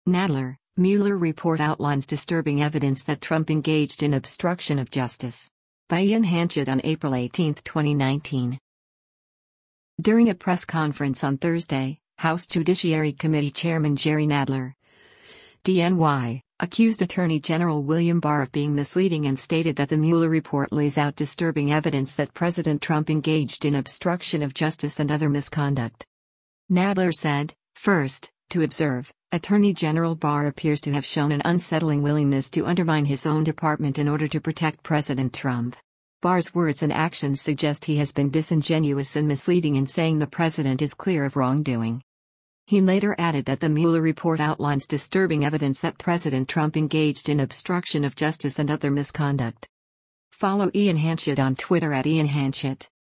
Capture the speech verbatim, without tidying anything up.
Nadler, Mueller report outlines disturbing evidence that Trump engaged in obstruction of justice. By Ian Hanchett on April eighteenth, twenty nineteen. During a press conference on Thursday, House Judiciary Committee Chairman Jerry Nadler, D N Y, accused Attorney General William Barr of being misleading and stated that the Mueller report lays out disturbing evidence that President Trump engaged in obstruction of justice and other misconduct. Nadler said, first, to observe, Attorney General Barr appears to have shown an unsettling willingness to undermine his own department in order to protect President Trump. Barr's words and actions suggest he has been disingenuous and misleading in saying the president is clear of wrongdoing. He later added that the Mueller report outlines disturbing evidence that President Trump engaged in obstruction of justice and other misconduct. Follow Ian Hanchett on Twitter at Ian Hanchett.